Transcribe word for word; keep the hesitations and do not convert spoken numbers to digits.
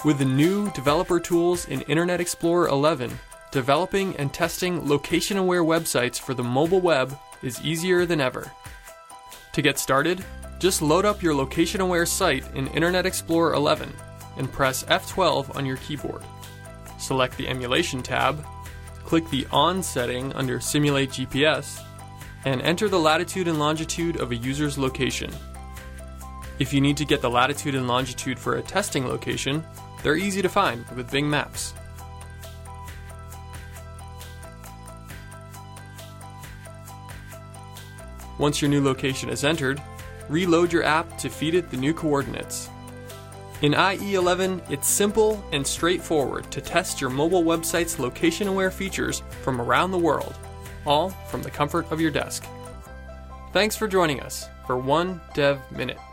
With the new developer tools in Internet Explorer eleven, developing and testing location-aware websites for the mobile web is easier than ever. To get started, just load up your location-aware site in Internet Explorer eleven and press F twelve on your keyboard. Select the Emulation tab, click the On setting under Simulate G P S, and enter the latitude and longitude of a user's location. If you need to get the latitude and longitude for a testing location, they're easy to find with Bing Maps. Once your new location is entered, reload your app to feed it the new coordinates. In I E eleven, it's simple and straightforward to test your mobile website's location-aware features from around the world, all from the comfort of your desk. Thanks for joining us for One Dev Minute.